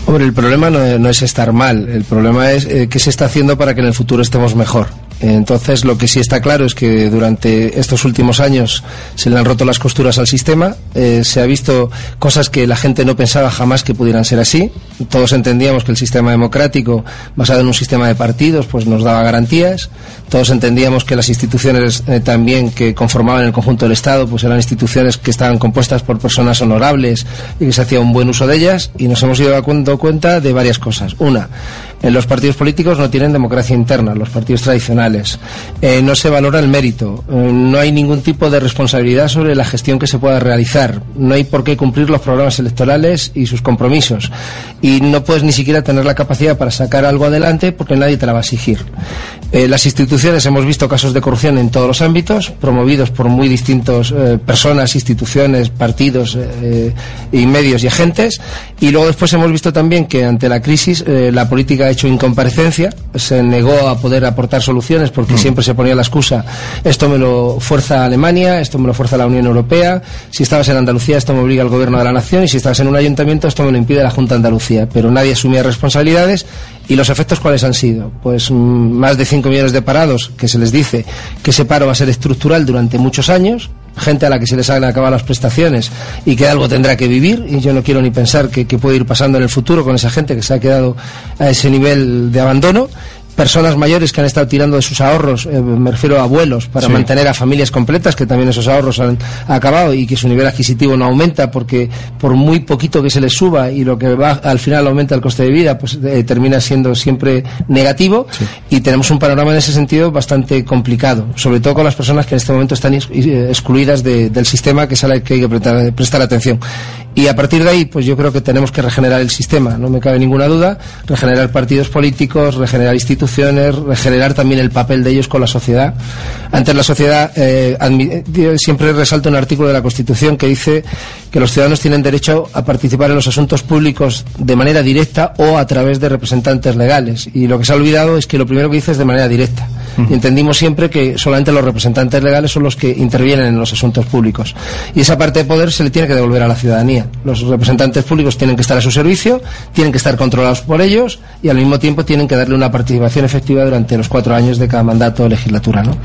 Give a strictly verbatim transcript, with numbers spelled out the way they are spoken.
Hombre, el problema no, no es estar mal, el problema es eh, qué se está haciendo para que en el futuro estemos mejor. Entonces, lo que sí está claro es que durante estos últimos años se le han roto las costuras al sistema, eh, se ha visto cosas que la gente no pensaba jamás que pudieran ser así. Todos entendíamos que el sistema democrático, basado en un sistema de partidos, pues nos daba garantías. Todos entendíamos que las instituciones eh, también que conformaban el conjunto del Estado, pues eran instituciones que estaban compuestas por personas honorables y que se hacía un buen uso de ellas, y nos hemos ido dando cuenta de varias cosas. Una, en los partidos políticos no tienen democracia interna, los partidos tradicionales. Eh, no se valora el mérito. Eh, no hay ningún tipo de responsabilidad sobre la gestión que se pueda realizar. No hay por qué cumplir los programas electorales y sus compromisos. Y no puedes ni siquiera tener la capacidad para sacar algo adelante porque nadie te la va a exigir. Eh, las instituciones, hemos visto casos de corrupción en todos los ámbitos, promovidos por muy distintos eh, personas, instituciones, partidos eh, y medios y agentes. Y luego después hemos visto también que ante la crisis eh, la política ha hecho incomparecencia, se negó a poder aportar soluciones porque mm. siempre se ponía la excusa: esto me lo fuerza Alemania, esto me lo fuerza la Unión Europea, si estabas en Andalucía esto me obliga al gobierno de la nación, y si estabas en un ayuntamiento esto me lo impide la Junta de Andalucía. Pero nadie asumía responsabilidades. ¿Y los efectos cuáles han sido? Pues mmm, más de cinco millones de parados, que se les dice que ese paro va a ser estructural durante muchos años, gente a la que se les han acabado las prestaciones y que algo tendrá que vivir, y yo no quiero ni pensar que, que puede ir pasando en el futuro con esa gente que se ha quedado a ese nivel de abandono. Personas mayores que han estado tirando de sus ahorros, eh, me refiero a abuelos, para sí. mantener a familias completas, que también esos ahorros han acabado y que su nivel adquisitivo no aumenta porque por muy poquito que se les suba y lo que va al final aumenta el coste de vida, pues eh, termina siendo siempre negativo. Sí. Y tenemos un panorama en ese sentido bastante complicado, sobre todo con las personas que en este momento están excluidas de, del sistema, que es a la que hay que prestar, prestar atención. Y a partir de ahí, pues yo creo que tenemos que regenerar el sistema, no me cabe ninguna duda, regenerar partidos políticos, regenerar instituciones, regenerar también el papel de ellos con la sociedad. Ante la sociedad, eh, siempre resalto un artículo de la Constitución que dice que los ciudadanos tienen derecho a participar en los asuntos públicos de manera directa o a través de representantes legales. Y lo que se ha olvidado es que lo primero que dice es de manera directa. Y entendimos siempre que solamente los representantes legales son los que intervienen en los asuntos públicos. Y esa parte de poder se le tiene que devolver a la ciudadanía. Los representantes públicos tienen que estar a su servicio, tienen que estar controlados por ellos y al mismo tiempo tienen que darle una participación efectiva durante los cuatro años de cada mandato o legislatura, ¿no?